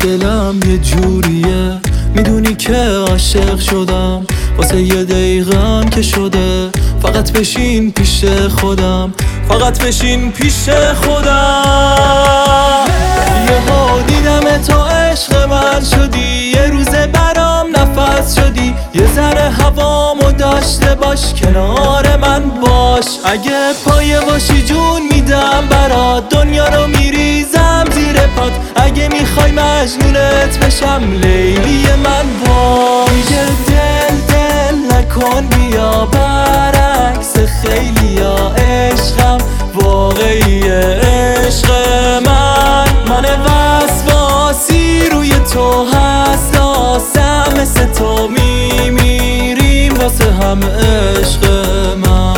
دلم یه جوریه، میدونی که عاشق شدم، واسه یه دقیقم که شده فقط بشین پیش خودم، فقط بشین پیش خودم. یهو دیدم تو عشق من شدی، یه روز برام نفس شدی، یه ذره هوامو داشته باش، کنار من باش. اگه پایه باشی جون میدم برات، دنیا رو میریزم زیر پات، اگه میخوای مجنونت بشم لیلی من باش. دیگه دل نکن بیا برعکس خیلی یا عشقم واقعی عشق من وسواسی روی تو حساسم، مثل تو میمیریم واسه هم عشق من.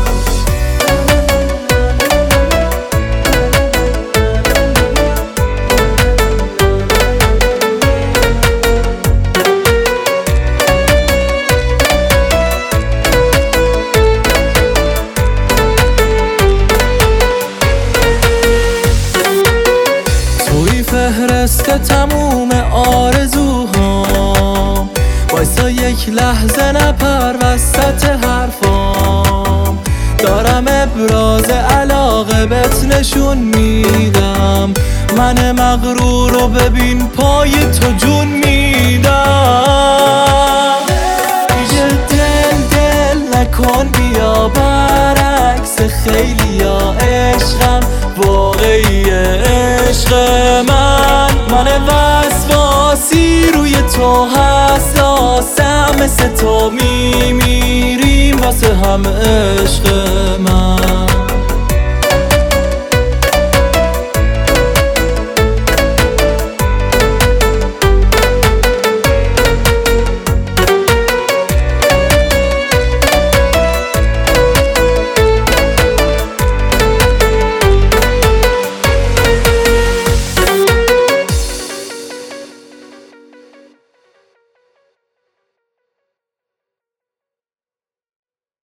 فهرست تموم آرزوهام، وایسا یک لحظه نپر وسط حرفام، دارم ابراز علاقه بهت نشون میدم، من مغرور رو ببین پای تو جون میدم. دیگه دل نکن بیا برعکس خیلی یا عشقم واقعی عشق من وسواسی روی تو حساسم، مثل تو میمیریم واسه هم عشق من.